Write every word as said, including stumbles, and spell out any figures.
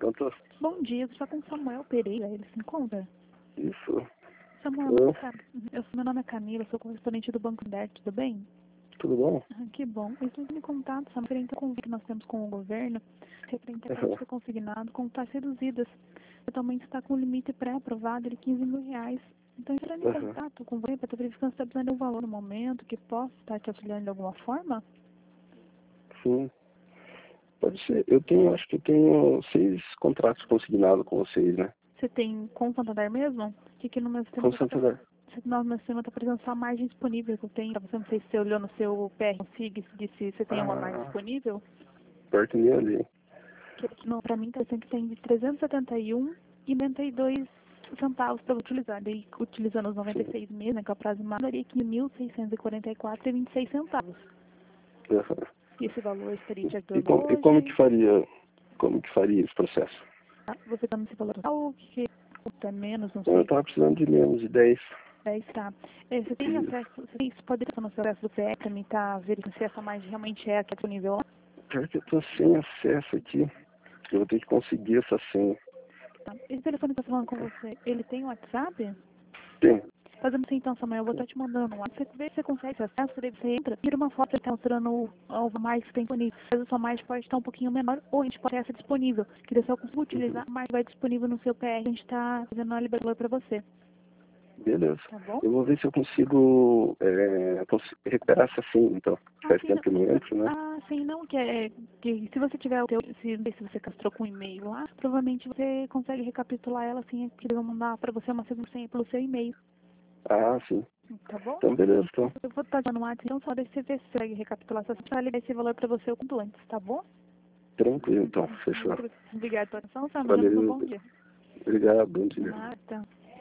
Pronto? Bom dia, estou com Samuel Pereira, ele se encontra? Isso. Samuel, Oi. eu, meu nome é Camila, sou correspondente do Banco Inter, tudo bem? Tudo bom? Ah, que bom. Eu estou em contato, Samuel, referente ao convite que nós temos com o governo, referente a Uhum. crédito consignado com taxas reduzidas. Atualmente está com o limite pré-aprovado de quinze mil reais. Então, entrando em Uhum. contato com você para estar verificando se está precisando de um valor no momento que possa estar te auxiliando de alguma forma? Sim. Pode ser. Eu tenho, acho que eu tenho seis contratos consignados com vocês, né? Você tem com o Santander mesmo? Que aqui no meu sistema Com está Santander. no meu sistema está apresentando só a margem disponível que eu tenho. Você não sei se você olhou no seu P R Sig se disse se você tem uma margem Ah, disponível. perto de mim ali. Que aqui no, pra mim está dizendo que tem de trezentos e setenta e um e noventa e dois centavos para utilizar. Daí, utilizando os noventa e Sim. seis meses, né, que é o prazo máximo, daria aqui mil seiscentos e quarenta e quatro e vinte e seis centavos. Uhum. E esse valor estaria te E, ajudando como, e como que hoje? faria, como que faria esse processo? Ah, você está nesse valor total, que é menos, não Então, eu sei. estava precisando de menos de dez. Daí está. É, você tem Isso. acesso, você tem, você pode ter no seu acesso do P R para mim estar verificando se essa margem realmente é a que é disponível lá? Pior que eu tô sem acesso aqui. Eu vou ter que conseguir essa senha. Tá. Esse telefone que eu tô falando com você, ele tem WhatsApp? Tem. Fazendo assim então, Samuel, eu vou estar te mandando um WhatsApp. Você vê se você consegue esse acesso, daí você entra, tira uma foto que está mostrando o, o mais que tem disponível. Às vezes a sua margem pode estar um pouquinho menor, ou a gente pode ter essa disponível. Que daí se eu consigo Uhum. utilizar, a margem vai disponível no seu P R, a gente está fazendo uma liberação para você. Beleza. Tá bom? Eu vou ver se eu consigo é, cons- recuperar essa senha, então. Ah, Faz sim, tempo não. que eu não entro, né? Ah, sim, não, que é que se você tiver o teu, se, não sei se você castrou com um e-mail lá, provavelmente você consegue recapitular ela assim, que eles vão mandar para você uma segunda senha pelo seu e-mail, Ah, sim. tá bom? Então, beleza, então. Eu vou estar dando um WhatsApp, então só deixa você ver se você consegue recapitular essa para liberar esse valor para você o quanto antes, tá bom? Tranquilo, então. Fechou. Muito obrigada pela atenção, Sam. Um Valeu. bom dia. Obrigado. Bom dia. Nada.